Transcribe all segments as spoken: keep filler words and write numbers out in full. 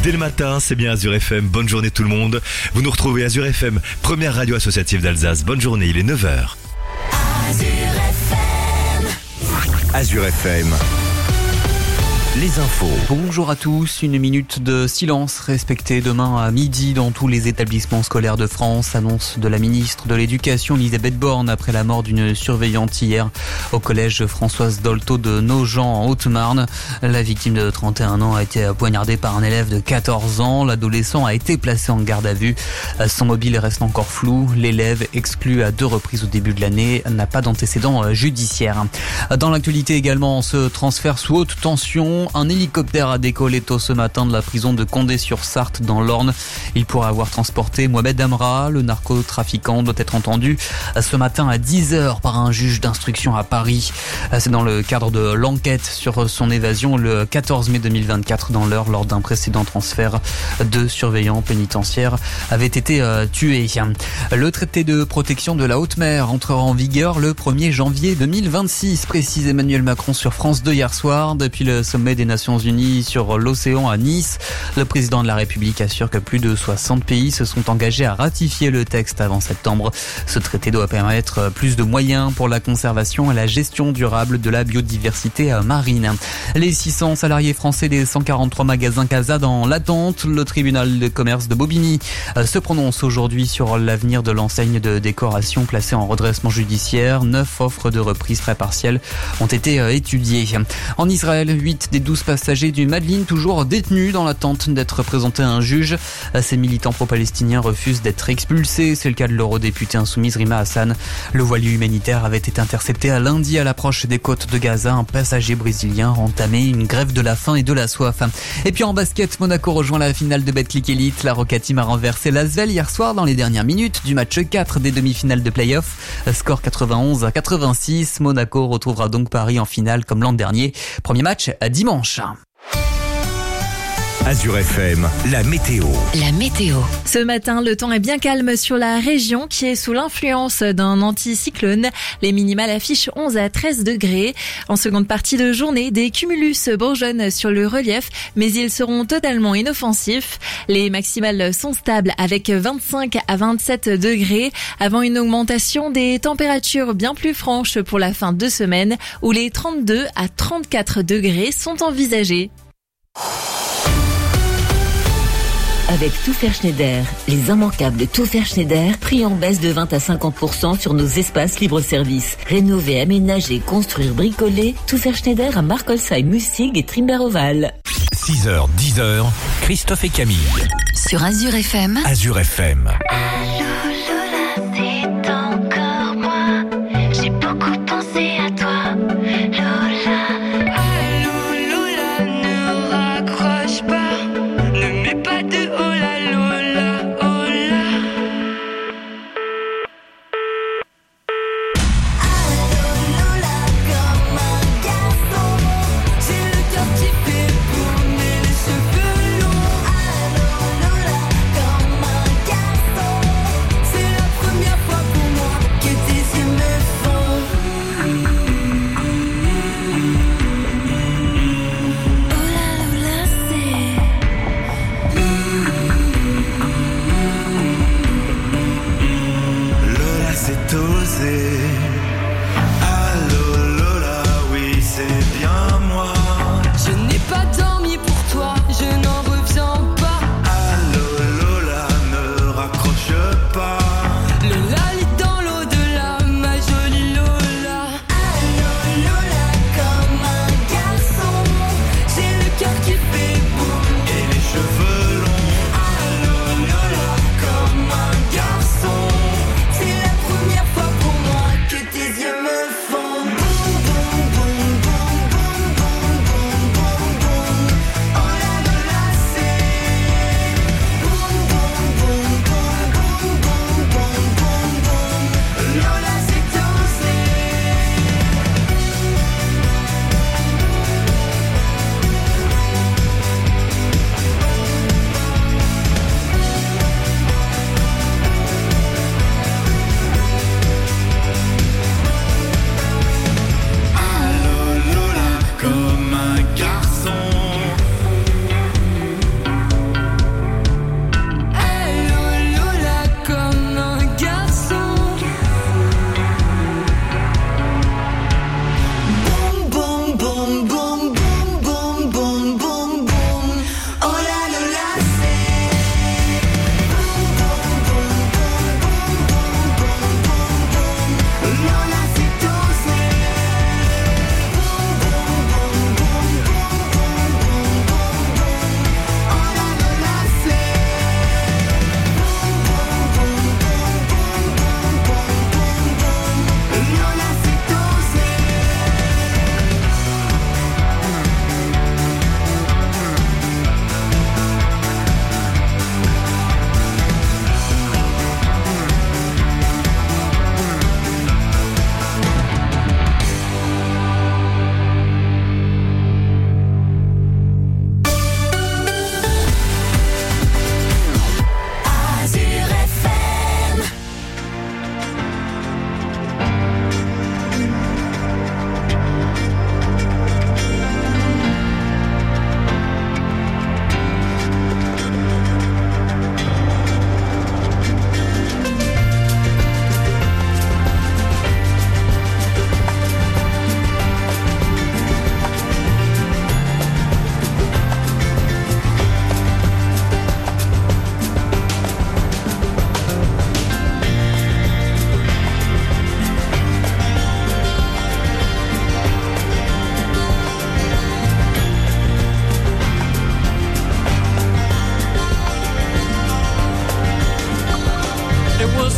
Dès le matin, c'est bien Azure F M. Bonne journée tout le monde. Vous nous retrouvez Azure F M, première radio associative d'Alsace. Bonne journée, il est neuf heures. Azure F M. Azure F M. Les infos. Bonjour à tous, une minute de silence respectée demain à midi dans tous les établissements scolaires de France, annonce de la ministre de l'Éducation Elisabeth Borne après la mort d'une surveillante hier au collège Françoise Dolto de Nogent en Haute-Marne. La victime de trente et un ans a été poignardée par un élève de quatorze ans. L'adolescent a été placé en garde à vue. Son mobile reste encore flou. L'élève, exclu à deux reprises au début de l'année, n'a pas d'antécédent judiciaire. Dans l'actualité également, ce transfert sous haute tension. Un hélicoptère a décollé tôt ce matin de la prison de Condé-sur-Sarthe dans l'Orne. Il pourrait avoir transporté Mohamed Amra. Le narcotrafiquant doit être entendu ce matin à dix heures par un juge d'instruction à Paris. C'est dans le cadre de l'enquête sur son évasion le quatorze mai deux mille vingt-quatre dans l'Eure lors d'un précédent transfert. Deux surveillants pénitentiaires avaient été euh, tués. Le traité de protection de la haute mer entrera en vigueur le premier janvier deux mille vingt-six, précise Emmanuel Macron sur France deux hier soir. Depuis le sommet des Nations Unies sur l'océan à Nice, le président de la République assure que plus de soixante pays se sont engagés à ratifier le texte avant septembre. Ce traité doit permettre plus de moyens pour la conservation et la gestion durable de la biodiversité marine. Les six cents salariés français des cent quarante-trois magasins Casa dans l'attente, le tribunal de commerce de Bobigny se prononce aujourd'hui sur l'avenir de l'enseigne de décoration placée en redressement judiciaire. Neuf offres de reprise très partielle ont été étudiées. En Israël, huit des douze passagers du Madeleine toujours détenus dans l'attente d'être présentés à un juge. Ces militants pro-palestiniens refusent d'être expulsés. C'est le cas de l'eurodéputée insoumise Rima Hassan. Le voilier humanitaire avait été intercepté à lundi à l'approche des côtes de Gaza. Un passager brésilien a entamé une grève de la faim et de la soif. Et puis en basket, Monaco rejoint la finale de Betclic Elite. La Roca Team a renversé l'Asvel hier soir dans les dernières minutes du match quatre des demi-finales de play-off. Score quatre-vingt-onze à quatre-vingt-six. Monaco retrouvera donc Paris en finale comme l'an dernier. Premier match à dimanche. Azure F M, la météo. La météo. Ce matin, le temps est bien calme sur la région qui est sous l'influence d'un anticyclone. Les minimales affichent onze à treize degrés. En seconde partie de journée, des cumulus bourgeonnent sur le relief, mais ils seront totalement inoffensifs. Les maximales sont stables avec vingt-cinq à vingt-sept degrés avant une augmentation des températures bien plus franches pour la fin de semaine où les trente-deux à trente-quatre degrés sont envisagés. Avec Tout Faire Schneider, les immanquables de Tout Faire Schneider, prix en baisse de vingt à cinquante pour cent sur nos espaces libre-service. Rénover, aménager, construire, bricoler, Tout Faire Schneider à Markolsheim, Mussig et Trimber-Oval. six heures, dix heures, Christophe et Camille. Sur Azure F M. Azure F M.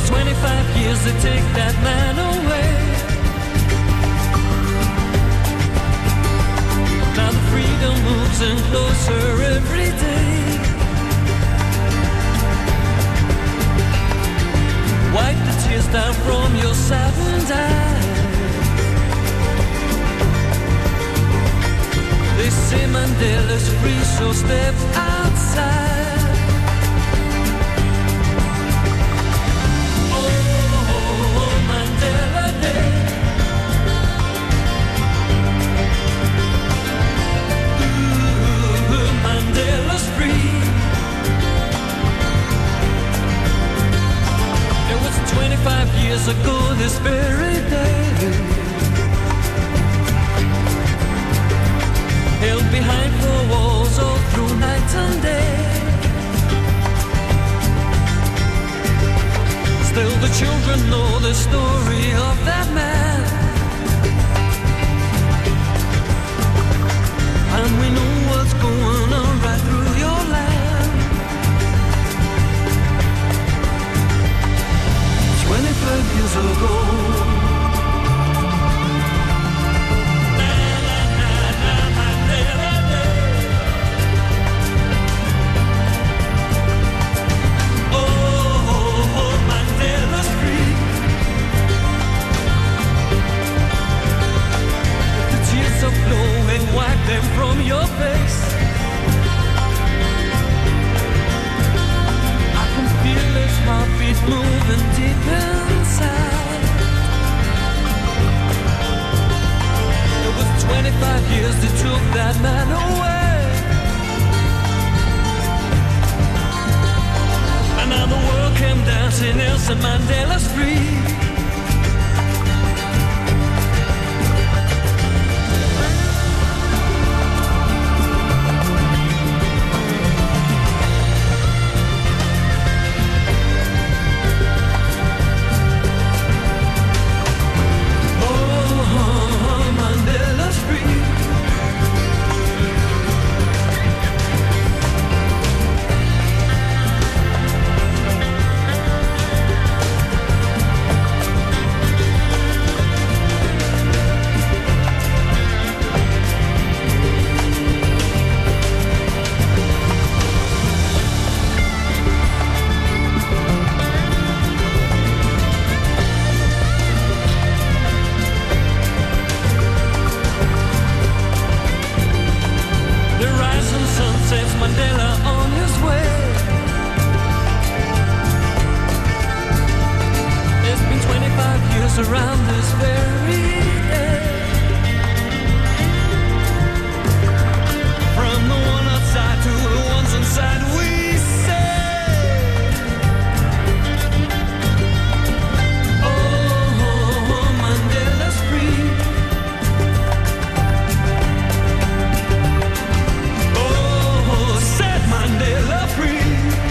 twenty-five years to take that man away. Now the freedom moves in closer every day. Wipe the tears down from your saddened eyes. They say Mandela's free, so step outside. Oh, Mandela Day. Ooh, Mandela's free. It was twenty-five years ago this very day. Held behind four walls all through night and day. Still the children know the story of that man. And we know what's going on right through your land. Twenty-five years ago. Wipe them from your face. I can feel his heartbeat moving deep inside. It was twenty-five years that took that man away. And now the world came dancing, Nelson Mandela's free. Around this very day. From the one outside to the ones inside, we say, oh, Mandela's free. Oh, set Mandela free.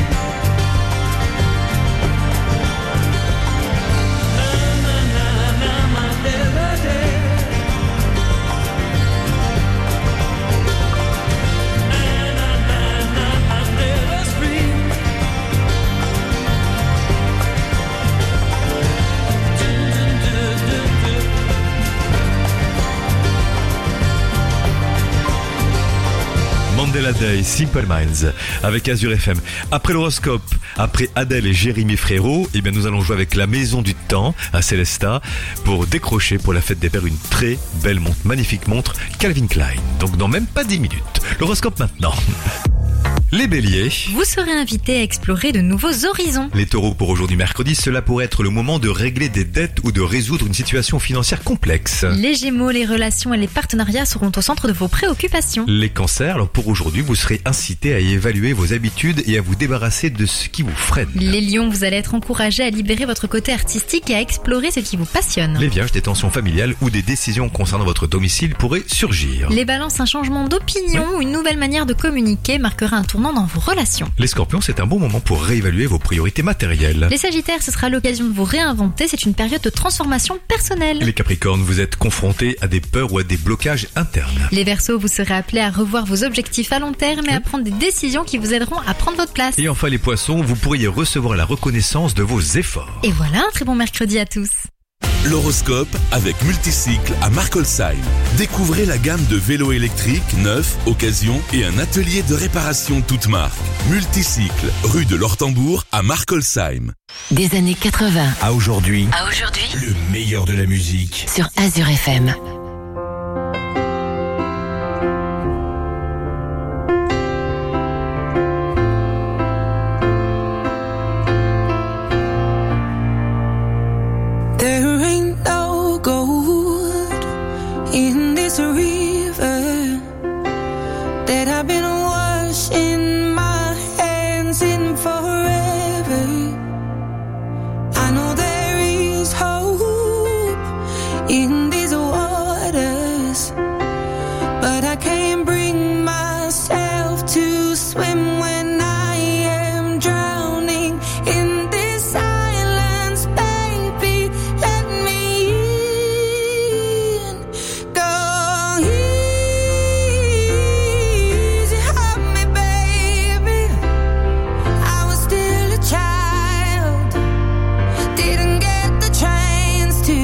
Mandela Day, Simple Minds, avec Azure F M. Après l'horoscope, après Adèle et Jérémy Frérot, eh bien nous allons jouer avec la Maison du Temps à Célestat pour décrocher pour la fête des pères une très belle montre, magnifique montre Calvin Klein. Donc dans même pas dix minutes. L'horoscope maintenant. Les béliers. Vous serez invité à explorer de nouveaux horizons. Les taureaux, pour aujourd'hui mercredi, cela pourrait être le moment de régler des dettes ou de résoudre une situation financière complexe. Les gémeaux, les relations et les partenariats seront au centre de vos préoccupations. Les cancers, alors pour aujourd'hui, vous serez incités à évaluer vos habitudes et à vous débarrasser de ce qui vous freine. Les lions, vous allez être encouragés à libérer votre côté artistique et à explorer ce qui vous passionne. Les vierges, des tensions familiales ou des décisions concernant votre domicile pourraient surgir. Les balances, un changement d'opinion ou une nouvelle manière de communiquer marquera un tournant tournant dans vos relations. Les Scorpions, c'est un bon moment pour réévaluer vos priorités matérielles. Les Sagittaires, ce sera l'occasion de vous réinventer, c'est une période de transformation personnelle. Les Capricornes, vous êtes confrontés à des peurs ou à des blocages internes. Les Verseaux, vous serez appelés à revoir vos objectifs à long terme et à prendre des décisions qui vous aideront à prendre votre place. Et enfin les Poissons, vous pourriez recevoir la reconnaissance de vos efforts. Et voilà, un très bon mercredi à tous. L'horoscope avec Multicycle à Markolsheim. Découvrez la gamme de vélos électriques, neufs, occasion et un atelier de réparation toute marque. Multicycle, rue de l'Hortembourg à Markolsheim. Des années quatre-vingts À aujourd'hui, à aujourd'hui le meilleur de la musique. sur Azure F M. There ain't no gold in this river that I've been washing my hands in forever. I know there is hope in these waters, but I can't bring myself to swim when I am drowning in this silence, baby. Let me in. Go easy on me, baby. I was still a child, didn't get the chance to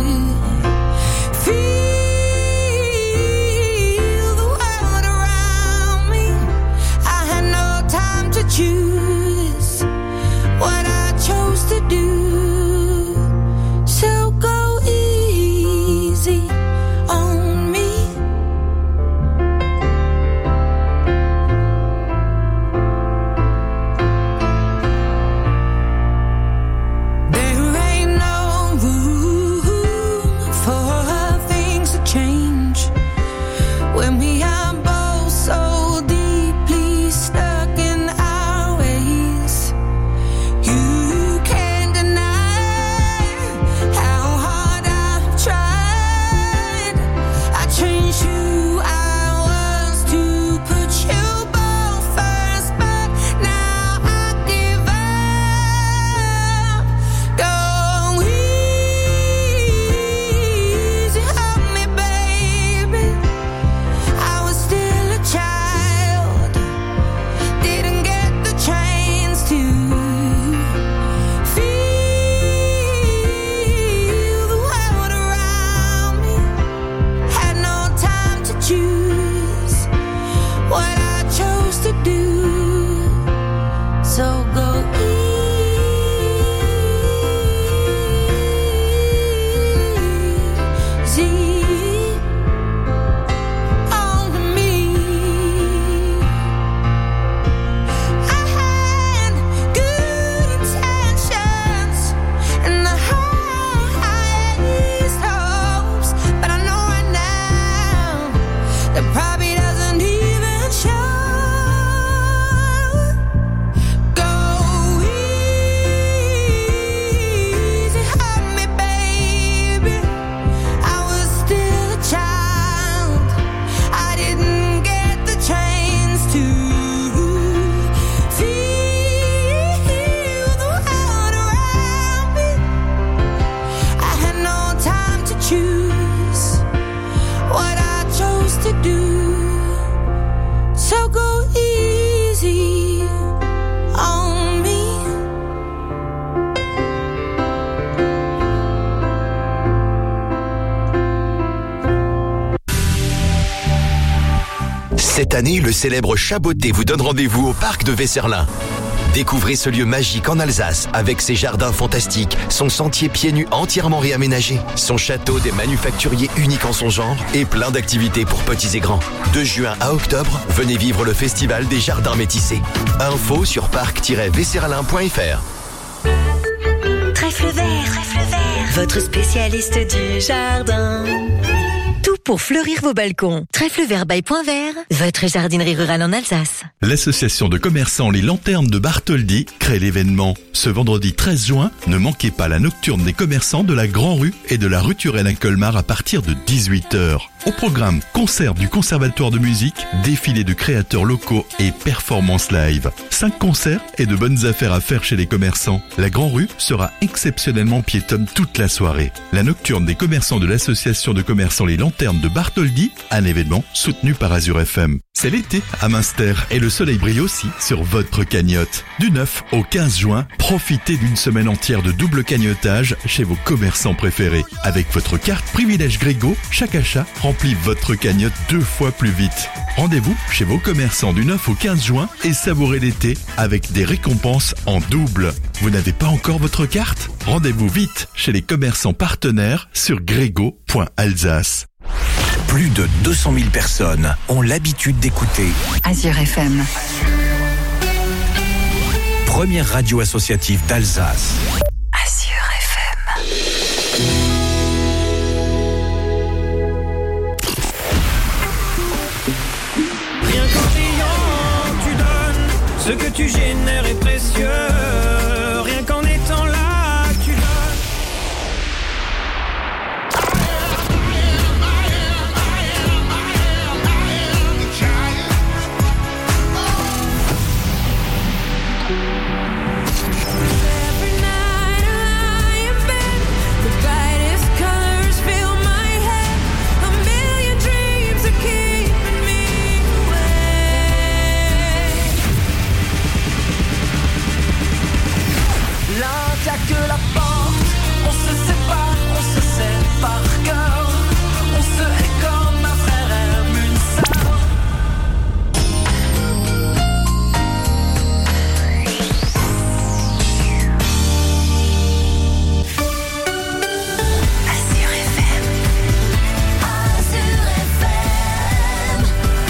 feel the world around me. I had no time to choose what I chose to do. So go easy on me. There ain't no room for things to change when we are both so deeply stuck in our ways. You can't deny how hard I've tried. I changed who I was to put you both first, but now I give up. Go easy on me, baby. I was still a child, didn't get the chance to feel the world around me. Had no time to choose what I chose to do. So go easy on me. I had good intentions and the highest hopes, but I know right now that probably doesn't even show. Go easy on me, baby. I was still a child, I didn't get the chance to feel the world around me. I had no time to choose what I chose to do. So go easy on me. Cette année, le célèbre Chaboté vous donne rendez-vous au parc de Wesserlin. Découvrez ce lieu magique en Alsace avec ses jardins fantastiques, son sentier pieds nus entièrement réaménagé, son château des manufacturiers unique en son genre et plein d'activités pour petits et grands. De juin à octobre, venez vivre le festival des jardins métissés. Info sur parc tiret wesserlin point f r. Trèfle vert, trèfle vert, votre spécialiste du jardin. Tout pour fleurir vos balcons. Trèfle vert by Point Vert, votre jardinerie rurale en Alsace. L'association de commerçants Les Lanternes de Bartholdi crée l'événement. Ce vendredi treize juin, ne manquez pas la nocturne des commerçants de la Grand Rue et de la rue Turenne à Colmar à partir de dix-huit heures. Au programme, concert du Conservatoire de musique, défilé de créateurs locaux et performances live. Cinq concerts et de bonnes affaires à faire chez les commerçants. La Grand Rue sera exceptionnellement piétonne toute la soirée. La nocturne des commerçants de l'association de commerçants Les Lanternes de Bartholdi, un événement soutenu par Azure F M. C'est l'été à Münster et le soleil brille aussi sur votre cagnotte. Du neuf au quinze juin, profitez d'une semaine entière de double cagnotage chez vos commerçants préférés. Avec votre carte Privilège Grégo, chaque achat remplit votre cagnotte deux fois plus vite. Rendez-vous chez vos commerçants du neuf au quinze juin et savourez l'été avec des récompenses en double. Vous n'avez pas encore votre carte ? Rendez-vous vite chez les commerçants partenaires sur grégo point alsace. Plus de deux cent mille personnes ont l'habitude d'écouter Azure F M. Première radio associative d'Alsace. Azure F M. Rien qu'en criant, tu donnes. Ce que tu génères est précieux. Rien qu'en étant là, tu donnes. Que la porte, on se sépare, on se sait par cœur, on se hait comme un frère aime une sœur. Azure F M. Azure F M.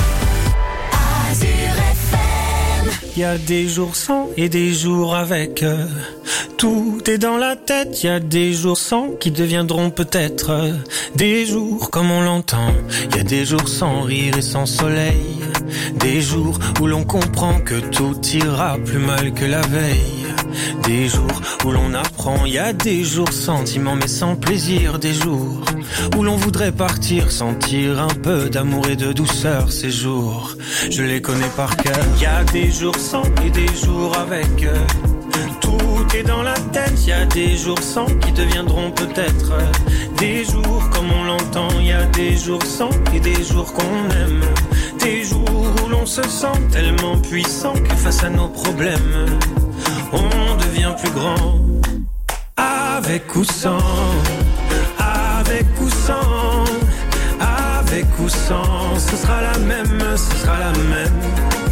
Azure F M. Il y a des jours sans et des jours avec. Tout est dans la tête, il y a des jours sans qui deviendront peut-être des jours comme on l'entend. Il y a des jours sans rire et sans soleil, des jours où l'on comprend que tout ira plus mal que la veille, des jours où l'on apprend. Il y a des jours sentiments mais sans plaisir, des jours où l'on voudrait partir, sentir un peu d'amour et de douceur. Ces jours, je les connais par cœur. Il y a des jours sans et des jours avec. Tout est dans la tête, il y a des jours sans qui deviendront peut-être des jours comme on l'entend. Il y a des jours sans et des jours qu'on aime, des jours où l'on se sent tellement puissant que face à nos problèmes, on devient plus grand. Avec ou sans, avec ou sans, avec ou sans, ce sera la même, ce sera la même.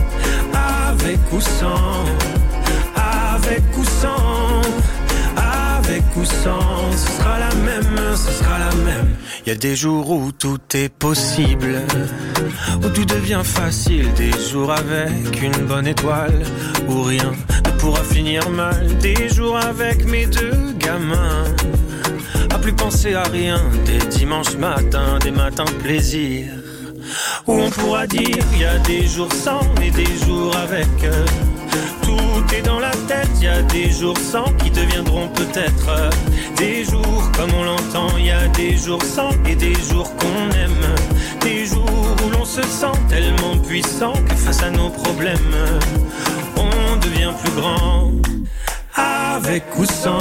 Avec ou sans, avec ou sans, avec ou sans, ce sera la même, ce sera la même. Il y a des jours où tout est possible, où tout devient facile, des jours avec une bonne étoile, où rien ne pourra finir mal, des jours avec mes deux gamins, à plus penser à rien, des dimanches matins, des matins de plaisir, où on pourra dire, il y a des jours sans et des jours avec. Tout est dans la tête, il y a des jours sans qui deviendront peut-être des jours comme on l'entend. Il y a des jours sans et des jours qu'on aime, des jours où l'on se sent tellement puissant que face à nos problèmes, on devient plus grand. Avec ou sans,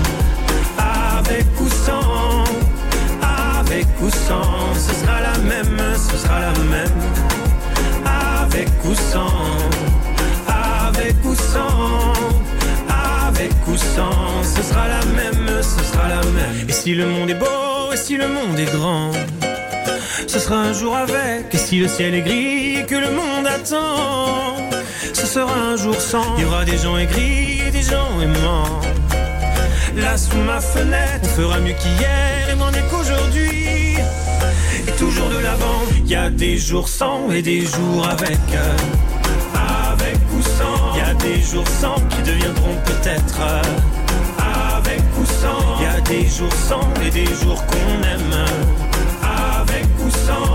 avec ou sans, avec ou sans, ce sera la même, ce sera la même. Avec ou sans, avec ou sans, avec ou sans, ce sera la même, ce sera la même. Et si le monde est beau, et si le monde est grand, ce sera un jour avec. Et si le ciel est gris, et que le monde attend, ce sera un jour sans. Il y aura des gens aigris et des gens aimants. Là sous ma fenêtre, on fera mieux qu'hier et moins mieux qu'aujourd'hui. Et toujours de l'avant, il y a des jours sans et des jours avec. Avec ou sans, il y a des jours sans qui deviendront peut-être avec ou sans. Il y a des jours sans et des jours qu'on aime. Avec ou sans,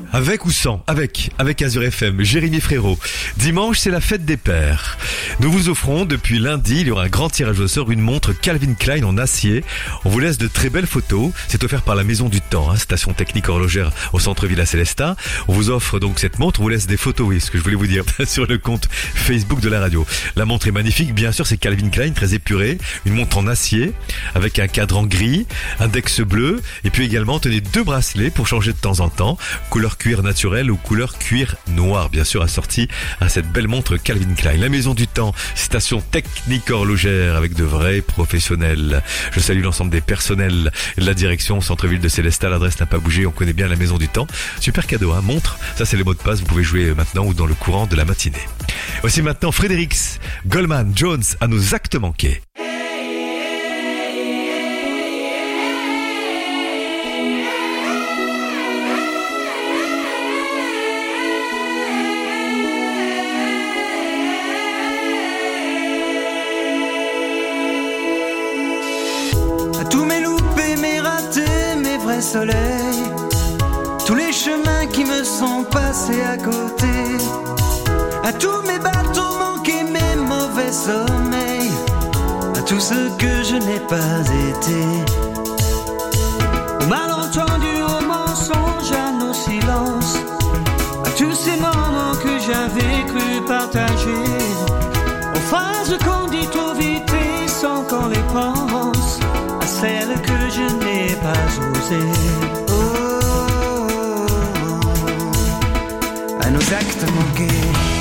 Avec ou sans? Avec, avec Azure F M, Jérémy Frérot. Dimanche, c'est la fête des pères. Nous vous offrons, depuis lundi, il y aura un grand tirage au sort, une montre Calvin Klein en acier. On vous laisse de très belles photos. C'est offert par la Maison du Temps, hein, station technique horlogère au centre-ville à Célestat. On vous offre donc cette montre, on vous laisse des photos, oui, ce que je voulais vous dire, sur le compte Facebook de la radio. La montre est magnifique, bien sûr, c'est Calvin Klein, très épurée. Une montre en acier, avec un cadran gris, index bleu, et puis également, tenez deux bracelets pour changer de temps en temps. Couleur cuir naturel ou couleur cuir noir, bien sûr, assorti à cette belle montre Calvin Klein. La Maison du Temps, station technique horlogère avec de vrais professionnels. Je salue l'ensemble des personnels de la direction centre-ville de Célestat. L'adresse n'a pas bougé, on connaît bien la Maison du Temps. Super cadeau, hein, montre. Ça, c'est les mots de passe. Vous pouvez jouer maintenant ou dans le courant de la matinée. Voici maintenant Fredericks, Goldman, Jones à nos actes manqués. Tous mes loupés, mes ratés, mes vrais soleils, tous les chemins qui me sont passés à côté, à tous mes bateaux manqués, mes mauvais sommeils, à tout ce que je n'ai pas été, aux malentendus, aux mensonges, à nos silences, à tous ces moments que j'avais cru partager, aux phrases qu'on dit trop vite et sans qu'on les pense, celle que je n'ai pas osée. Oh, oh, oh, à nos actes manqués.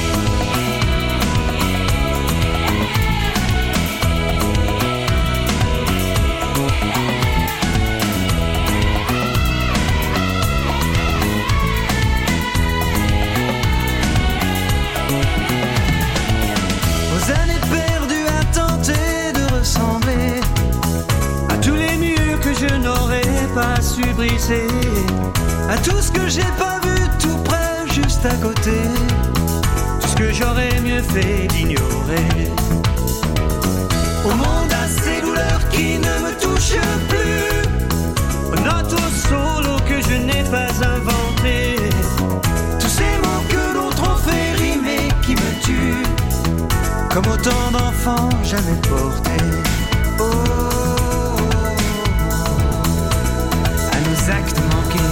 Aux années perdues à tenter de ressembler à tous les murs que je n'aurais pas su briser, à tout ce que j'ai pas vu tout près, juste à côté, tout ce que j'aurais mieux fait d'ignorer. Au monde à ces douleurs qui ne me touchent plus, aux notes au solo que je n'ai pas inventé, tous ces mots que d'autres ont fait rimer qui me tuent, comme autant d'enfants jamais portés. Oh, actes manqués.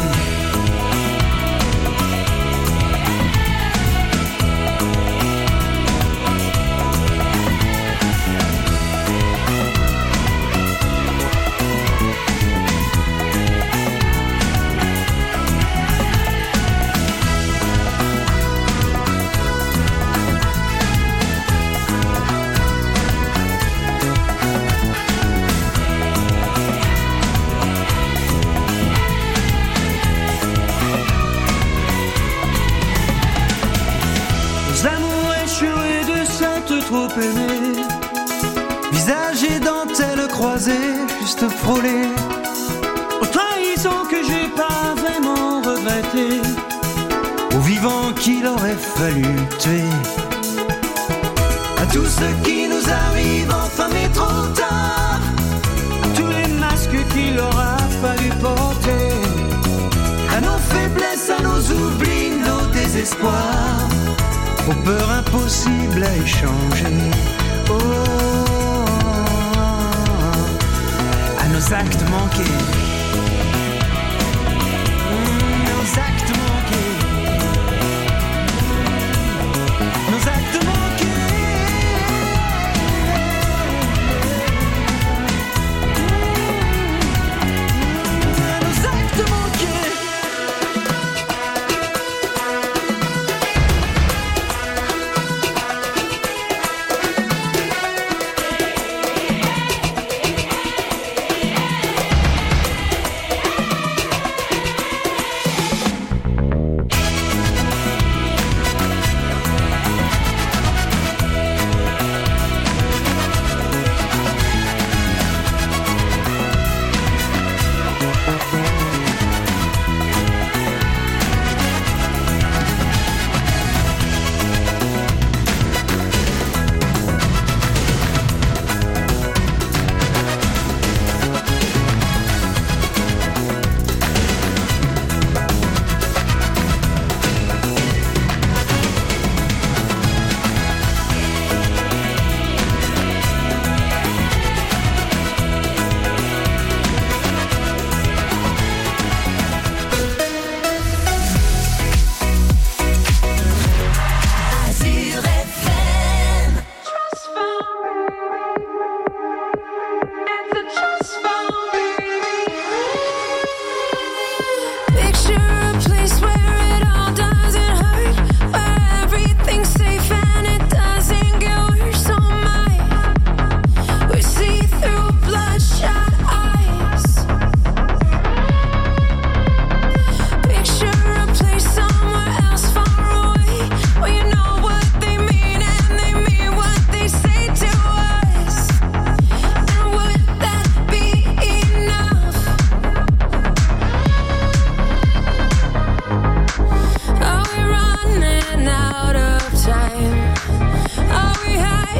Trop aimé, visage et dentelle croisée, juste frôlé, aux trahisons que j'ai pas vraiment regretté, aux vivants qu'il aurait fallu tuer, à tout ce qui nous arrive enfin mais trop tard, à tous les masques qu'il aura fallu porter, à nos faiblesses, à nos oublis, nos désespoirs, aux peurs impossibles à échanger. Oh, oh, oh, à nos actes manqués. Mmh, nos actes manqués. Nos actes manqués. Mmh, nos actes manqués.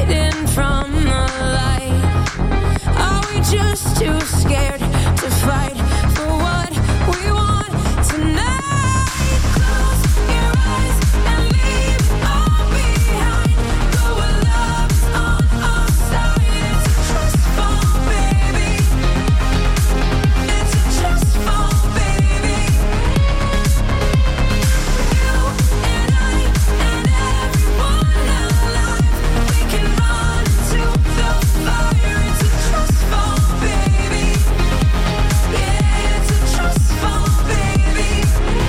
hiding from the light? Are we just too scared to fight for what we want tonight? Close your eyes and leave it all behind. Go where love is on our side. It's a trust fall, baby. It's a trust fall, baby. You and I and everyone alive, we can run into the fire. It's a trust fall, baby. Yeah, it's a trust fall, baby.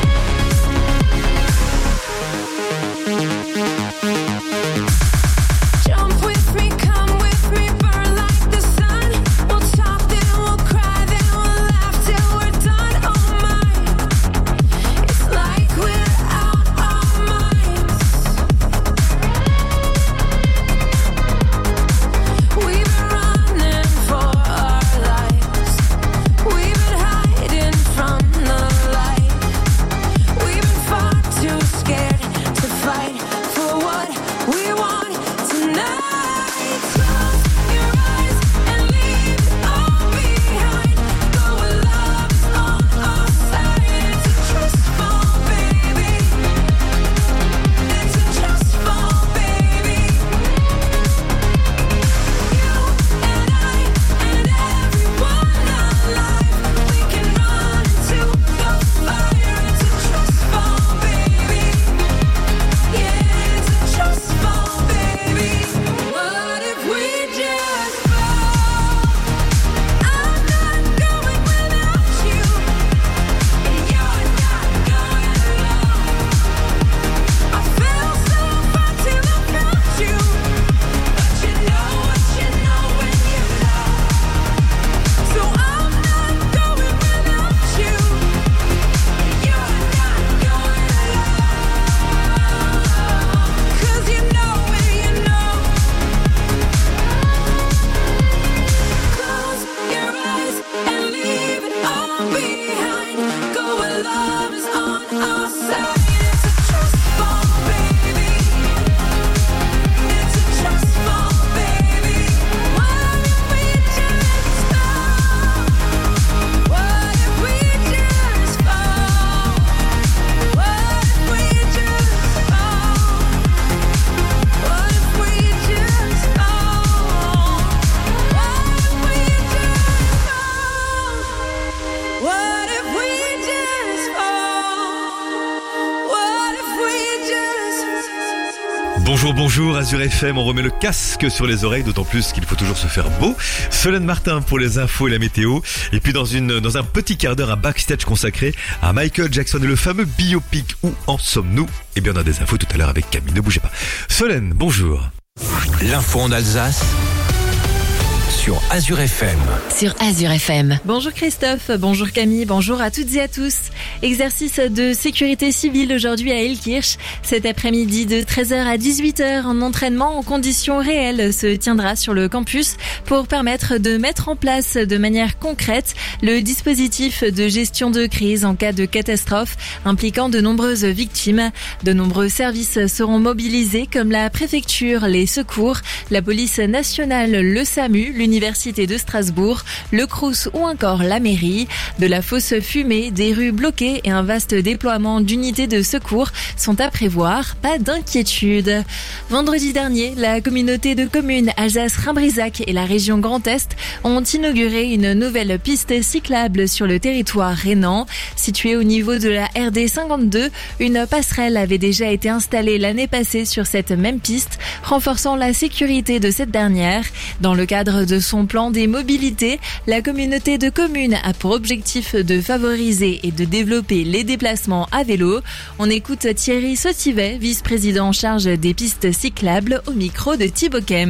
Jump with me, come with me, burn like the sun. We'll talk, then we'll cry, then we'll laugh till we're done. Oh my, it's like we're out our minds. We've been running for our lives. We've been hiding from the light. We've been far too scared to fight for what we want tonight. Close your eyes and leave it all behind. Go where love is on our side. It's a trust fall, baby. It's a trust fall, baby. You and I and everyone alive, we can run into the fire. It's a trust fall, baby. Yeah, it's a trust fall, baby. What if we just fall? I'm not going without you, and you're not going alone. I fell so far till I found you, but you know what you know when you know. So I'm not going without you, and you're not going alone. 'Cause you know when you know. Close your eyes and leave it all behind. Go where love is on our side. It's a trust fall, baby. It's a trust fall, baby. What if we just fall? What if we just fall? What if we just fall? What if we just fall? What if we just fall? What if we just fall? What if we just Bonjour, bonjour, Azure F M, on remet le casque sur les oreilles, d'autant plus qu'il faut toujours se faire beau. Solène Martin pour les infos et la météo. Et puis dans une dans un petit quart d'heure, un backstage consacré à Michael Jackson et le fameux biopic. Où en sommes-nous? Eh bien, on a des infos tout à l'heure avec Camille, ne bougez pas. Solène, bonjour. L'info en Alsace sur Azure F M. Sur Azure F M. Bonjour Christophe, bonjour Camille, bonjour à toutes et à tous. Exercice de sécurité civile aujourd'hui à Elkirch. Cet après-midi de treize heures à dix-huit heures, un entraînement en conditions réelles se tiendra sur le campus pour permettre de mettre en place de manière concrète le dispositif de gestion de crise en cas de catastrophe impliquant de nombreuses victimes. De nombreux services seront mobilisés comme la préfecture, les secours, la police nationale, le SAMU, l'université de Strasbourg, le Crous ou encore la mairie. De la fausse fumée, des rues bloquées et un vaste déploiement d'unités de secours sont à prévoir. Pas d'inquiétude. Vendredi dernier, la communauté de communes Alsace-Rhin-Brisac et la région Grand Est ont inauguré une nouvelle piste cyclable sur le territoire rhénan. Située au niveau de la R D cinquante-deux, une passerelle avait déjà été installée l'année passée sur cette même piste, renforçant la sécurité de cette dernière. Dans le cadre de son plan des mobilités, la communauté de communes a pour objectif de favoriser et de développer les déplacements à vélo. On écoute Thierry Sautivet, vice-président en charge des pistes cyclables, au micro de Thibaut Kempf.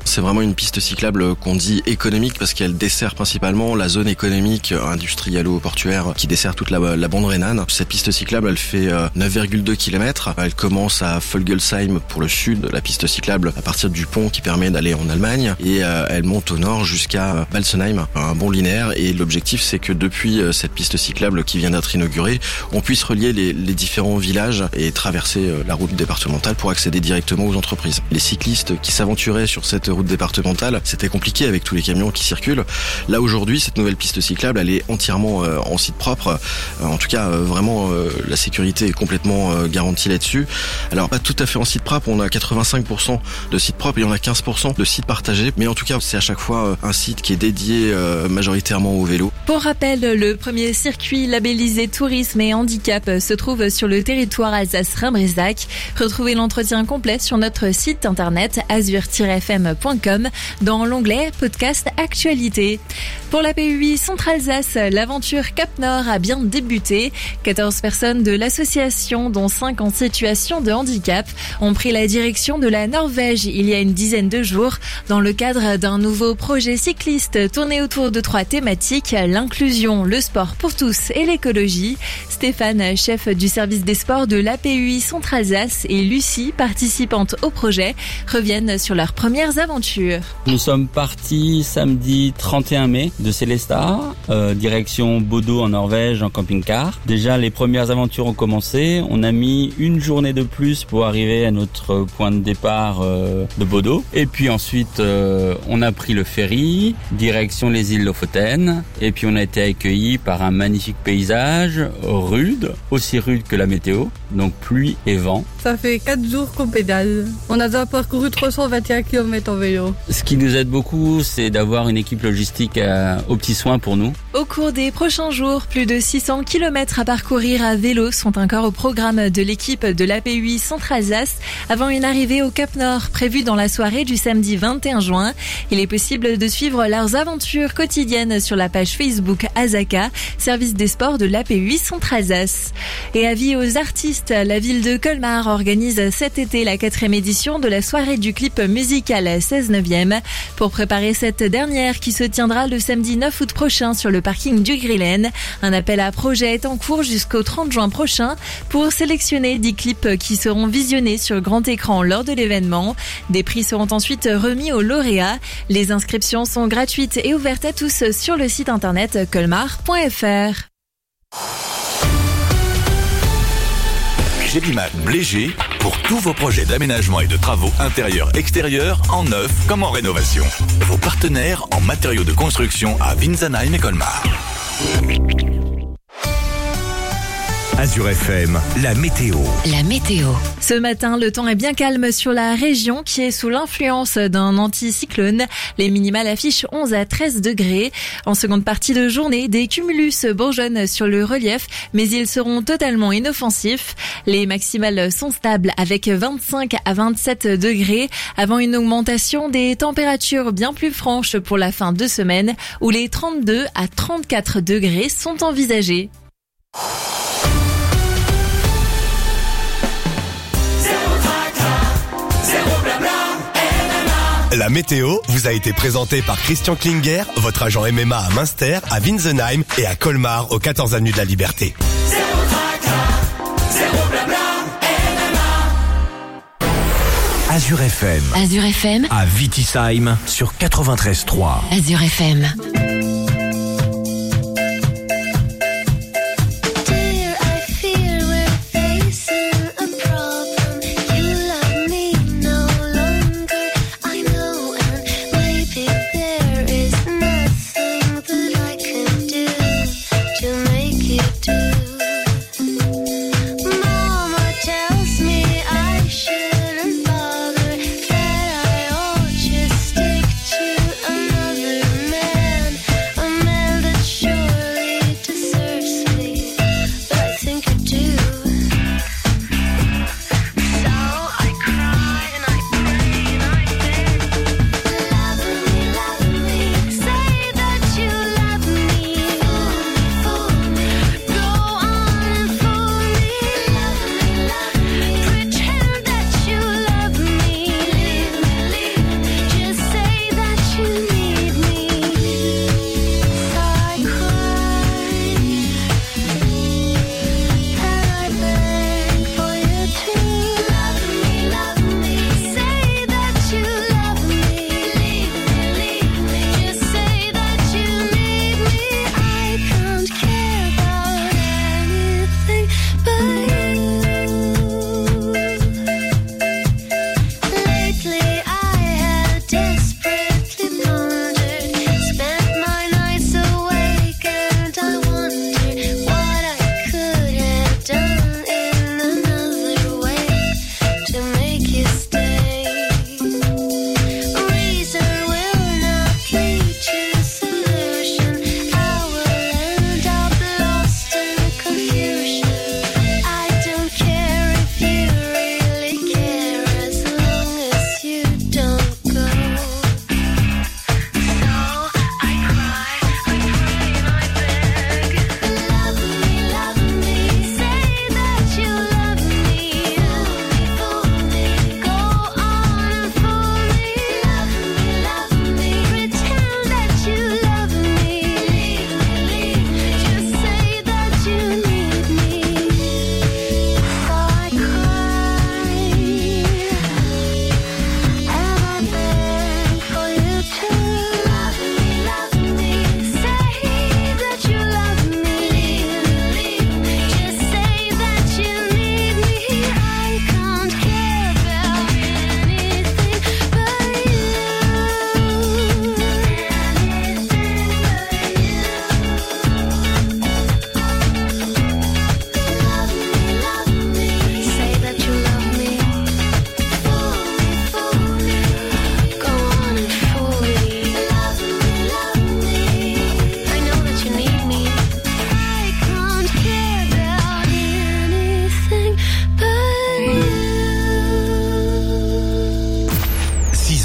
C'est vraiment une piste cyclable qu'on dit économique parce qu'elle dessert principalement la zone économique industrialo-portuaire qui dessert toute la, la bande rhénane. Cette piste cyclable, elle fait neuf virgule deux kilomètres. Elle commence à Vogelsheim pour le sud, la piste cyclable à partir du pont qui permet d'aller en Allemagne, et euh, elle monte au nord jusqu'à Balsenheim, un bon linéaire. Et l'objectif, c'est que depuis euh, cette piste cyclable qui vient d'être inaugurée, on puisse relier les, les différents villages et traverser euh, la route départementale pour accéder directement aux entreprises. Les cyclistes qui s'aventuraient sur cette route départementale, c'était compliqué avec tous les camions qui circulent. Là aujourd'hui, cette nouvelle piste cyclable, elle est entièrement euh, en site propre. Euh, en tout cas, euh, vraiment, euh, la sécurité est complètement euh, garantie là-dessus. Alors pas tout à fait en site propre, on a quatre-vingt-cinq pour cent de sites propres et on a quinze pour cent de sites partagés. Mais en tout cas, c'est à chaque fois euh, un site qui est dédié euh, majoritairement au vélo. Pour rappel, le premier circuit labellisé tourisme et handicap se trouve sur le territoire Alsace-Rhin-Brézac. Retrouvez l'entretien complet sur notre site internet azur tiret f m point com dans l'onglet podcast actualité. Pour la P U I Centre-Alsace, l'aventure Cap Nord a bien débuté. quatorze personnes de l'association, dont cinq en situation de handicap, ont pris la direction de la Norvège il y a une dizaine de jours dans le cadre d'un nouveau projet cycliste tourné autour de trois thématiques: l'inclusion, le sport pour tous et l'écologie. Stéphane, chef du service des sports de l'A P U I Centre-Alsace, et Lucie, participante au projet, reviennent sur leurs premières aventures. Nous sommes partis samedi trente et un mai de Célestat, euh, direction Bodø en Norvège en camping-car. Déjà, les premières aventures ont commencé. On a mis une journée de plus pour arriver à notre point de départ euh, de Bodø. Et puis ensuite, euh, on a pris le ferry, direction les îles Lofoten. Et puis on a été accueillis par un magnifique paysage, rude, aussi rude que la météo, donc pluie et vent. Ça fait quatre jours qu'on pédale. On a déjà parcouru trois cent vingt et un kilomètres en vélo. Ce qui nous aide beaucoup, c'est d'avoir une équipe logistique à, aux petits soins pour nous. Au cours des prochains jours, plus de six cents kilomètres à parcourir à vélo sont encore au programme de l'équipe de l'A P U I Centre-Alsace avant une arrivée au Cap Nord prévue dans la soirée du samedi vingt et un juin. Il est possible de suivre leurs aventures quotidiennes sur la page Facebook Azaka, service des sports de l'A P U I Centre-Alsace. Et avis aux artistes, la ville de Colmar organise cet été la quatrième édition de la soirée du clip musical seize neuvième. Pour préparer cette dernière qui se tiendra le samedi neuf août prochain sur le parking du Grillen, un appel à projet est en cours jusqu'au trente juin prochain pour sélectionner dix clips qui seront visionnés sur grand écran lors de l'événement. Des prix seront ensuite remis aux lauréats. Les inscriptions sont gratuites et ouvertes à tous sur le site internet colmar point f r. Gélimac Blégé pour tous vos projets d'aménagement et de travaux intérieurs, extérieurs, en neuf comme en rénovation. Vos partenaires en matériaux de construction à Winsenheim et Colmar. Azur F M, la météo. La météo. Ce matin, le temps est bien calme sur la région qui est sous l'influence d'un anticyclone. Les minimales affichent onze à treize degrés. En seconde partie de journée, des cumulus bourgeonnent sur le relief, mais ils seront totalement inoffensifs. Les maximales sont stables avec vingt-cinq à vingt-sept degrés avant une augmentation des températures bien plus franches pour la fin de semaine où les trente-deux à trente-quatre degrés sont envisagés. La météo vous a été présentée par Christian Klinger, votre agent M M A à Münster, à Winsenheim et à Colmar, au quatorze avenue de la Liberté. Azur F M. Azur F M. À Wittisheim sur quatre-vingt-treize trois. Azur F M. Man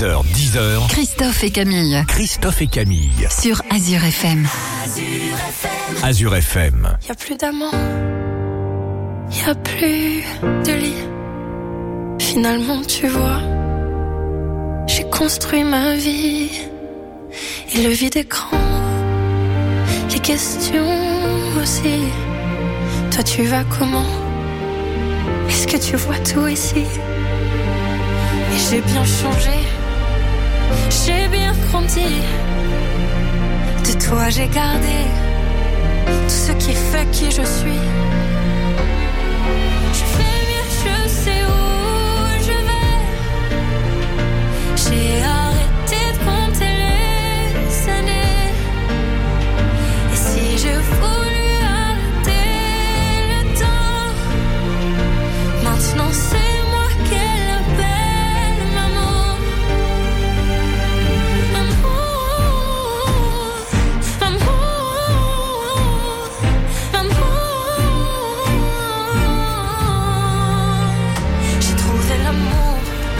six heures, dix heures. Christophe et Camille. Christophe et Camille. Sur Azure F M. Azure F M. Y a plus d'amant, y a plus de lit. Finalement, tu vois, j'ai construit ma vie. Et le vide est grand, les questions aussi. Toi, tu vas comment? Est-ce que tu vois tout ici? Et j'ai bien changé, j'ai bien grandi. De toi, j'ai gardé tout ce qui fait qui je suis. Je fais mieux, je sais où je vais. J'ai arrêté de compter les années. Et si je voulais arrêter le temps, maintenant c'est moi qu'elle appelle maman. Maman, maman. J'ai trouvé l'amour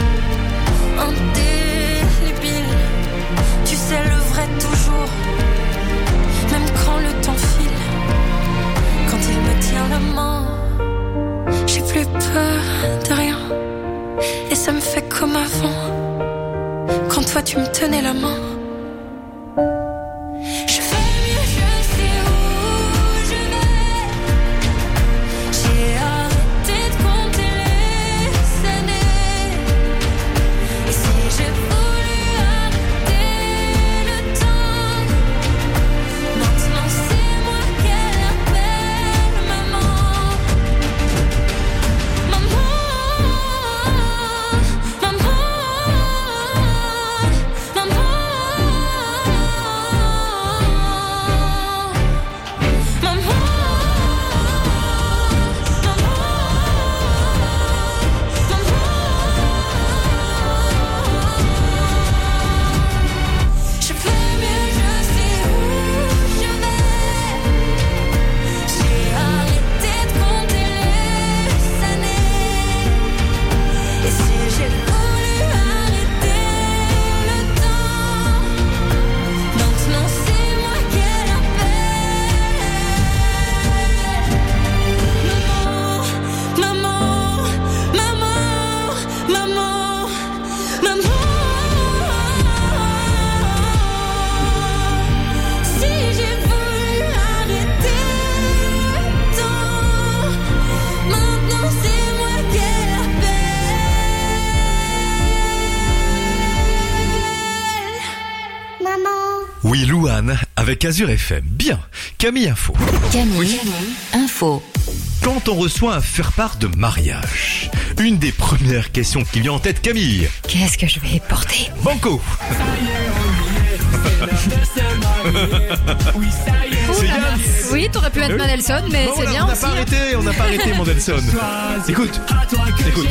indélébile. Tu sais le vrai toujours, même quand le temps file. Quand il me tient la main, j'ai plus peur de rien. Et ça me fait comme avant, quand toi tu me tenais la main. Je fais mieux, je sais où je vais. J'ai arrêté de compter les années. Et si j'ai voulu arrêter le temps, maintenant c'est moi qu'elle appelle maman. Maman, maman, maman. Je fais mieux, je sais où je vais. J'ai arrêté de compter les années. Et si j'ai voulu arrêter le temps, maintenant c'est moi qu'elle appelle. Maman, maman, maman, maman, maman. Si j'ai voulu arrêter le temps, maintenant c'est moi qu'elle appelle. Maman. Oui, Louane, avec Azure F M. Bien. Camille Info. Camille, info. Quand on reçoit un faire-part de mariage, une des premières questions qui vient en tête, Camille. Qu'est-ce que je vais porter? Banco. C'est Yann. Oui, t'aurais pu mettre Oui. Mandelson, mais Bon, c'est on a- bien On n'a aussi. pas arrêté, on n'a pas arrêté, Mandelson. Écoute, écoute.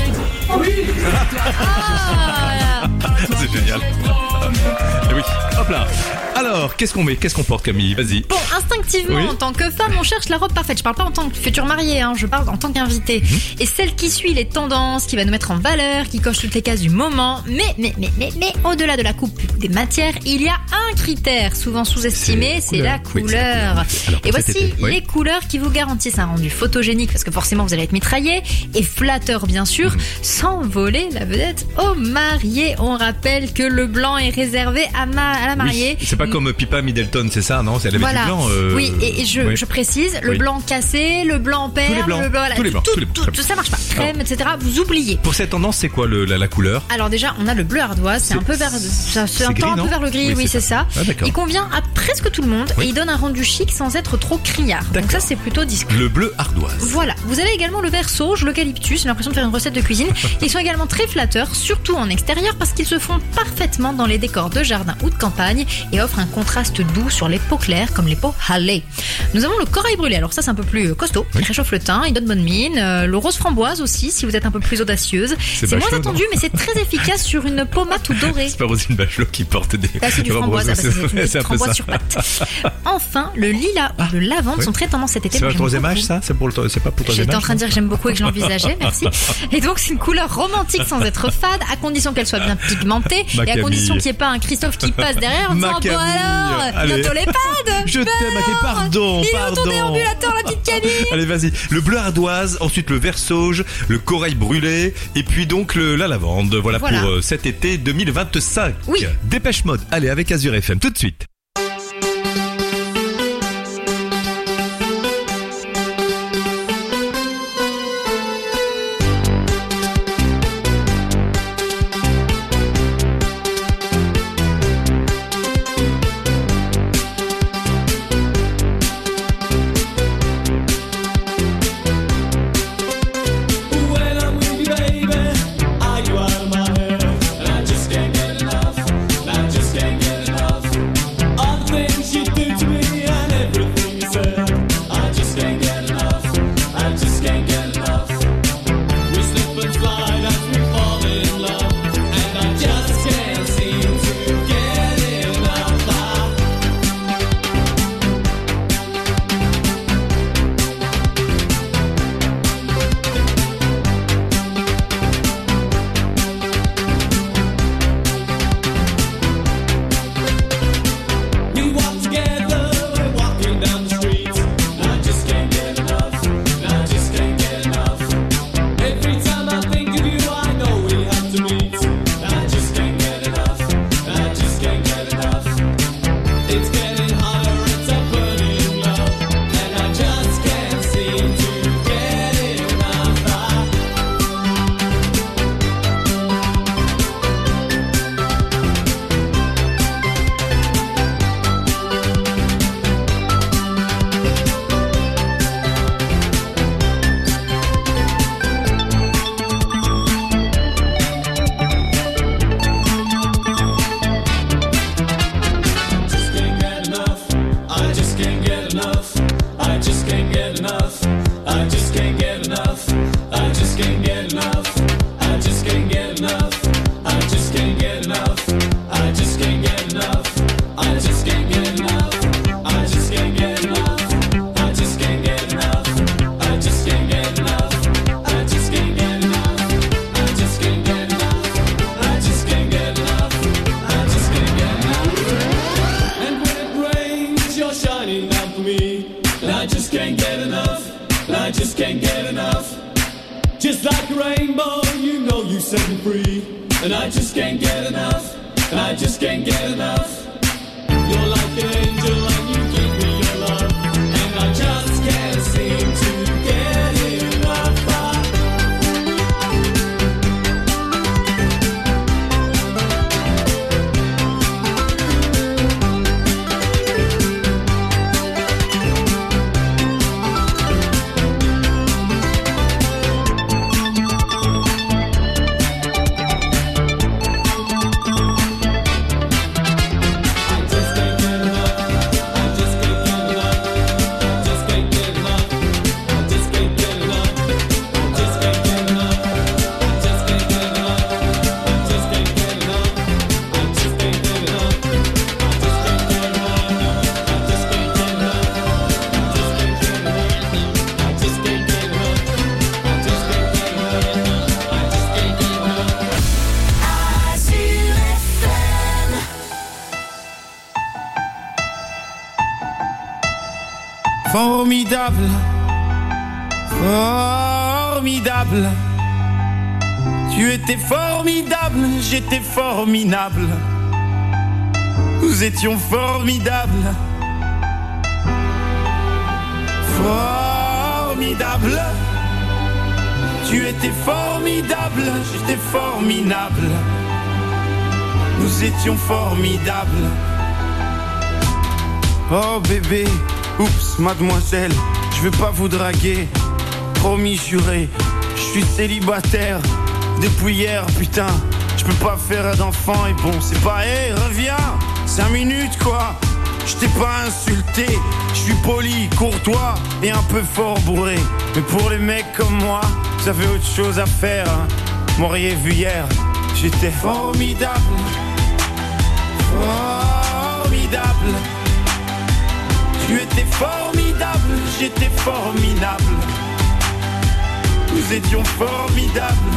Ah, C'est génial. Eh oui, hop là. Alors, qu'est-ce qu'on met? Qu'est-ce qu'on porte, Camille? Vas-y. Bon, instinctivement, Oui. en tant que femme, on cherche la robe parfaite. Je parle pas en tant que futur marié, hein, je parle en tant qu'invité. Mhm. Et celle qui suit les tendances, qui va nous mettre en valeur, qui coche toutes les cases du moment. Mais, mais, mais, mais, mais, au-delà de la coupe des matières, il y a un critère souvent sous-estimé, c'est la Oui, couleur. c'est la couleur. Alors, pour Et cet voici été, oui. les couleurs qui vous garantissent un rendu photogénique, parce que forcément vous allez être mitraillé, et flatteur bien sûr, Mhm. sans voler la vedette au marié. On rappelle que le blanc est réservé à, ma, à la mariée. Oui, c'est pas comme Pippa Middleton, c'est ça, non? Elle avait Voilà. du blanc. euh, Oui, et et je, oui. je précise, le Oui. blanc cassé, le blanc perle, Tous les blancs, le blanc, voilà, tous les blancs, tout, tous les blancs. tout, tout, ça marche pas. Crème, et cetera. Vous oubliez. Pour cette tendance, c'est quoi le, la, la couleur? Alors déjà, on a le bleu ardoise, c'est C'est- un peu vers, ça- c'est c'est un gris, temps un non peu vers le gris, Oui, oui, c'est c'est ça. ça. Ah, d'accord. Il convient à presque tout le monde Oui. et il donne un rendu chic sans être trop criard. Donc ça, c'est plutôt discret. Le bleu ardoise. Voilà, vous avez également le vert sauge, l'eucalyptus, j'ai l'impression de faire une recette de cuisine. Ils sont également très flatteurs, surtout en extérieur, parce qu'ils se font parfaitement dans les décors de jardin ou de campagne et offrent offre un contraste doux sur les peaux claires comme les peaux hâlées. Nous avons le corail brûlé, alors ça c'est un peu plus costaud, il réchauffe le teint, il donne bonne mine. Euh, le rose framboise aussi, si vous êtes un peu plus audacieuse. C'est C'est moins Bachelot, attendu, non mais c'est très efficace sur une peau mate ou dorée. C'est pas Rosine Bachelot qui porte des. Là, c'est du robes framboise, roses, ah bah, c'est une c'est un peu framboise ça. sur pâte. Enfin, le lilas ou le lavande oui. sont très tendance cet été. C'est Moi, le j'aime troisième beaucoup. âge, ça C'est pour le, c'est pas pour le troisième J'étais en âge, train de ça dire que j'aime beaucoup et que je l'envisageais, merci. Et donc c'est une couleur romantique sans être fade, à condition qu'elle soit bien pigmentée Ma et à Camille. condition qu'il n'y ait pas un Christophe qui passe derrière en Ma disant bon Camille. alors, Allez. bientôt les pads. Je Ben t'aime, alors, ok, pardon, il est pardon. au ton déambulateur, la petite Camille. Allez, vas-y. Le bleu ardoise, ensuite le vert sauge, le corail brûlé, et puis donc le, la lavande. Voilà, Voilà. pour euh, cet été deux mille vingt-cinq. Oui. Dépêche Mode. Allez, avec Azure F M, tout de suite. When I'm with you, baby, I go out of my head, and I just can't get enough. And I just can't get enough. All the things you do to me and everything you said, I just can't get enough. I just can't get enough. We slip and slide as we fall in love, and I just can't seem to get enough. I We walk together, we're walking down the street. I just can't get enough. I just can't get enough. Every time I think of you, I know we have to meet. I just can't get enough. I just can't get enough. It's getting hotter, it's a burning love, and I just can't seem to get enough. I just can't get enough. I just can't get enough. I just can't get enough. I just can't get enough. I just can't get enough. I just can't get enough. I just can't get enough. I just can't get enough. I just can't get enough. I just can't get enough. I just can't get enough. I just can't get enough. I just can't get enough. I just can't get enough. I just can't get enough. I just can't get enough. And when it rains, you're shining down for me. And I just can't get enough. And I just can't get enough. Just like a rainbow, you know you set me free. And I just can't get enough. And I just can't get enough. You're like an angel and you give me your love. And I just can't seem to get enough. I Formidable, formidable. Tu étais formidable, j'étais formidable. Nous étions formidables. Formidable. Tu étais formidable, j'étais formidable. Nous étions formidables. Oh bébé, oups, mademoiselle, je veux pas vous draguer. Promis, juré, je suis célibataire depuis hier, putain. Je peux pas faire d'enfant et bon, c'est pas, hé, reviens. cinq minutes quoi. Je t'ai pas insulté, je suis poli, courtois et un peu fort bourré. Mais pour les mecs comme moi, vous avez autre chose à faire, hein. M'auriez vu hier, j'étais formidable. Formidable. Tu étais formidable, j'étais formidable. Nous étions formidables.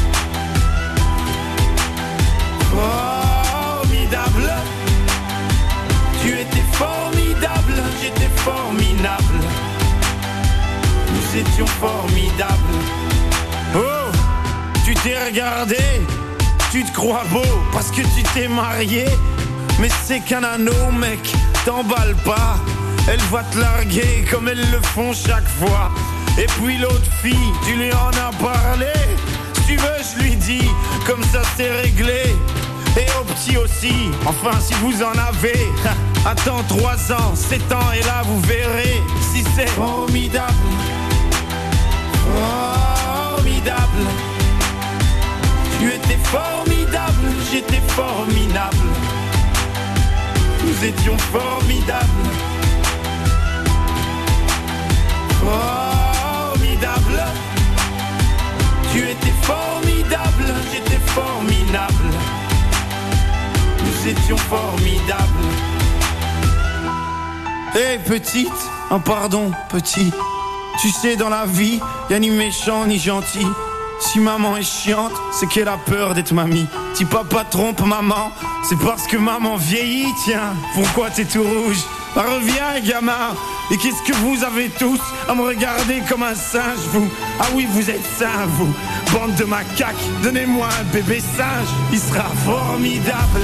Formidable. Tu étais formidable, j'étais formidable. Nous étions formidables. Oh, tu t'es regardé, tu te crois beau parce que tu t'es marié. Mais c'est qu'un anneau, mec, t'emballe pas. Elle va te larguer comme elles le font chaque fois. Et puis l'autre fille, tu lui en as parlé. Si tu veux, je lui dis, comme ça c'est réglé. Et au petit aussi, enfin si vous en avez. Attends trois ans, sept ans et là vous verrez si c'est formidable. Formidable. Tu étais formidable, j'étais formidable. Nous étions formidables. Formidable. Tu étais formidable, j'étais formidable. Nous étions formidables. Hé hey, petite, un pardon petit. Tu sais dans la vie, y'a ni méchant ni gentil. Si maman est chiante, c'est qu'elle a peur d'être mamie. Si papa trompe maman, c'est parce que maman vieillit, tiens. Pourquoi t'es tout rouge? Bah, reviens gamin. Et qu'est-ce que vous avez tous à me regarder comme un singe, vous? Ah oui, vous êtes sains, vous. Bande de macaques, donnez-moi un bébé singe. Il sera formidable.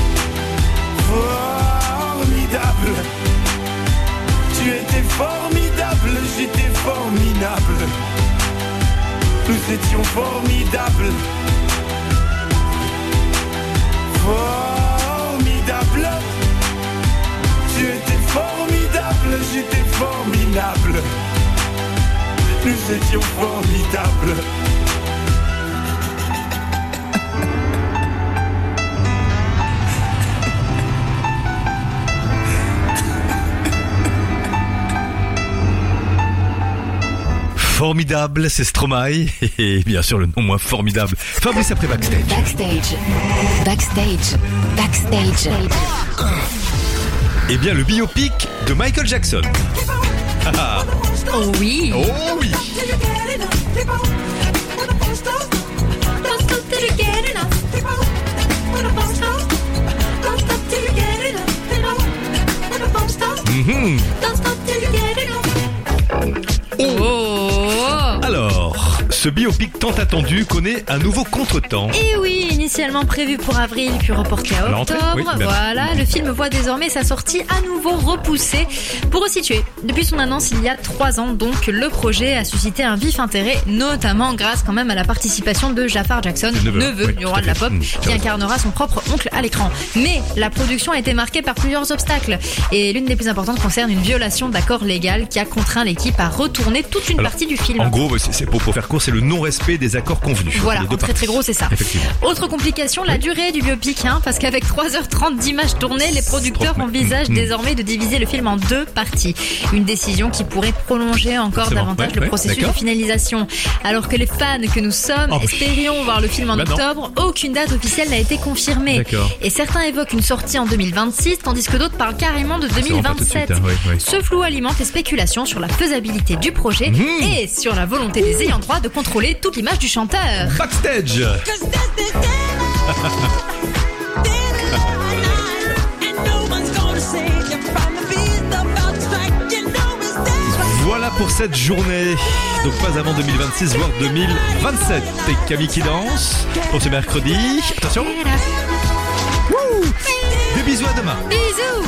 Formidable. Tu étais formidable, j'étais formidable. Nous étions formidables. Formidable. Tu étais formidable, j'étais formidable. Nous étions formidables. Formidable, c'est Stromae. Et bien sûr, le nom moins formidable. Fabrice après Backstage. Backstage. Backstage. Backstage. Eh bien, le biopic de Michael Jackson. Ah. Oh oui. Oh oui. Mm-hmm. Oh. Alors, ce biopic tant attendu connaît un nouveau contretemps. Et oui, initialement prévu pour avril, puis reporté à l'entrée, octobre. oui, ben. Voilà, le film voit désormais sa sortie à nouveau repoussée. Pour resituer, depuis son annonce il y a trois ans, donc, le projet a suscité un vif intérêt, notamment grâce quand même à la participation de Jafar Jackson, Le neveu, neveu oui, du tout roi à de la fait. pop, Mmh, qui ouais. incarnera son propre oncle à l'écran. Mais la production a été marquée par plusieurs obstacles. Et l'une des plus importantes concerne une violation d'accord légal qui a contraint l'équipe à retourner toute une Alors, partie du film. En gros, c'est, c'est pour, pour faire court, c'est le non-respect des accords convenus. Voilà, Les deux en très parties. très gros c'est ça. Effectivement. Autre complication, la durée du biopic, hein, parce qu'avec trois heures trente d'images tournées, les producteurs Trop- envisagent Mmh. désormais de diviser le film en deux parties. Une décision qui pourrait prolonger encore Forcément, davantage ouais, le ouais, processus d'accord. de finalisation. Alors que les fans que nous sommes Oh, oui. espérions voir le film en Bah non. octobre, aucune date officielle n'a été confirmée. D'accord. Et certains évoquent une sortie en deux mille vingt-six, tandis que d'autres parlent carrément de deux C'est mille vraiment pas tout de vingt-sept. suite, hein, oui, oui. Ce flou alimente les spéculations sur la faisabilité du projet Mmh. et sur la volonté des ayants droit de contrôler toute l'image du chanteur. Backstage. Voilà pour cette journée. Donc pas avant deux mille vingt-six, voire deux mille vingt-sept. Et Camille qui danse pour ce mercredi. Attention. Wouh. Des bisous à demain. Bisous.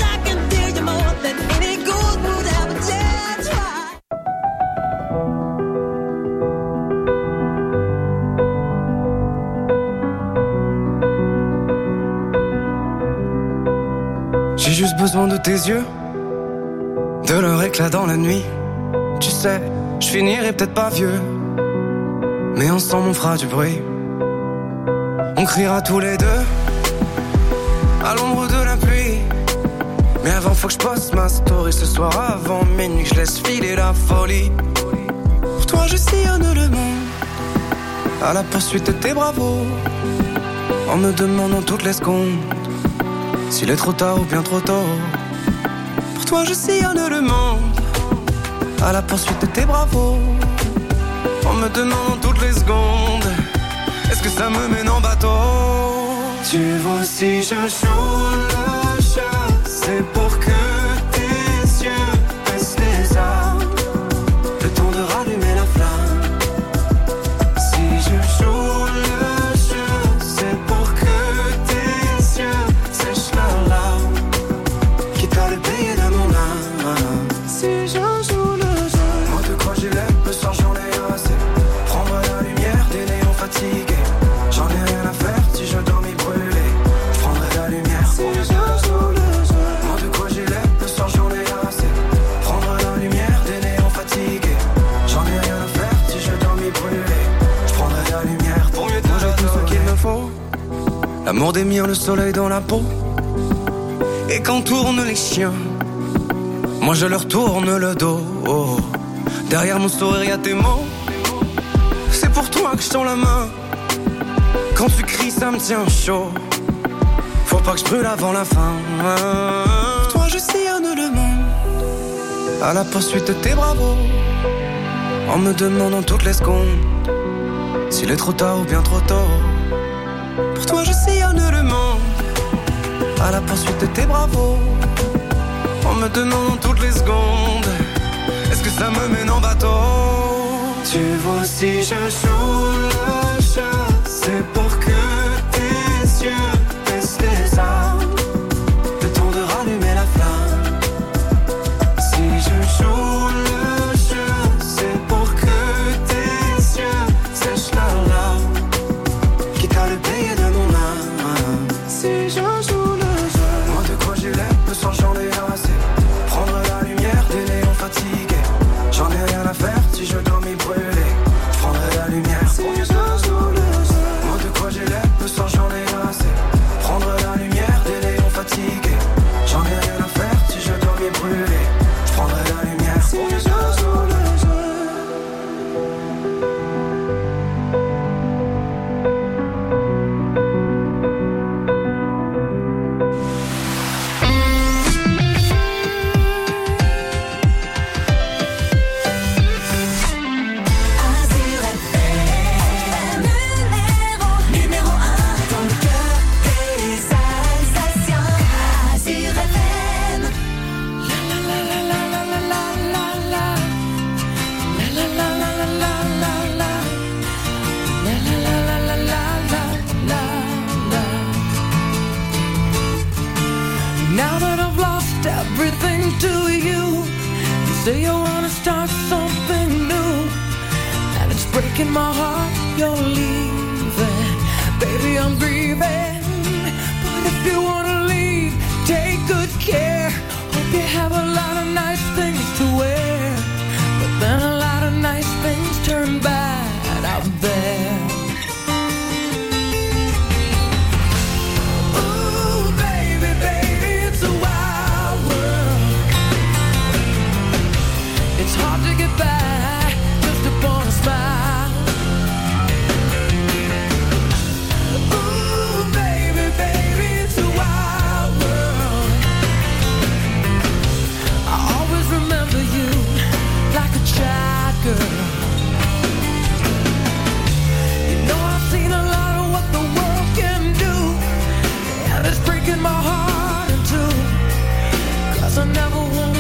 J'ai juste besoin de tes yeux, de leur éclat dans la nuit. Tu sais, je finirai peut-être pas vieux, mais ensemble on fera du bruit. On criera tous les deux à l'ombre de la pluie. Faut que je poste ma story ce soir avant minuit, que je laisse filer la folie. Pour toi je sillonne le monde, à la poursuite de tes bravos, en me demandant toutes les secondes s'il est trop tard ou bien trop tôt. Pour toi je sillonne le monde, à la poursuite de tes bravos, en me demandant toutes les secondes est-ce que ça me mène en bateau. Tu vois si je joue le chat, c'est pour que tes yeux baissent les armes, le temps de rallumer la flamme. Si je joue le jeu, c'est pour que tes yeux sèchent leurs larmes, quitte à le payer de mon âme. Si je joue le jeu, moi de quoi j'ai l'air, le soir j'en ai assez. Prendre la lumière des néons fatigués, j'en ai rien à faire si je dois m'y brûler. Je prendrai la lumière si je joue le jeu. Moi de quoi j'ai l'air, le soir j'en ai assez. Prendre la lumière des néons fatigués, j'en ai rien à faire si je dois m'y brûler. Je prendrai la lumière pour mieux te j'ai tout ce qu'il me faut. L'amour des miens, le soleil dans la peau. Et quand tournent les chiens, moi je leur tourne le dos. Oh. Derrière mon sourire y'a tes mots, c'est pour toi que je tends la main. Quand tu cries ça me tient chaud, faut pas que je brûle avant la fin. Pour toi je sillonne le monde, à la poursuite de tes bravos, en me demandant toutes les secondes s'il est trop tard ou bien trop tôt. Pour toi je sillonne le monde, à la poursuite de tes bravos, en me demandant toutes les secondes est-ce que ça me mène en bateau. Tu vois si je joue le chat, c'est pour que tes yeux baissent les armes, le temps de rallumer la flamme. Si je joue le jeu, c'est pour que tes yeux sèchent leurs larmes, quitte à le payer de mon âme. Si je joue le jeu, moi de quoi j'ai l'air, le soir j'en ai assez. Prendre la lumière des néons fatigués, j'en ai rien à faire si je dois m'y brûler. Je prendrai la lumière si je joue le jeu. Moi de quoi j'ai l'air, le soir j'en ai assez. Prendre la lumière des néons fatigués, j'en ai rien à faire si je dois m'y brûler. Je prendrai la lumière si je joue le jeu. Now that I've lost everything to you, you say you wanna start something new, and it's breaking my heart you're leaving. Baby, I'm grieving, but if you wanna leave, take good care. Hope you have a lot of nice things to wear, but then a lot of nice things turn bad out there. It's hard to get by just upon a smile. Ooh, baby, baby, it's a wild world. I always remember you like a child girl. You know I've seen a lot of what the world can do, and it's breaking my heart in two, 'cause I never want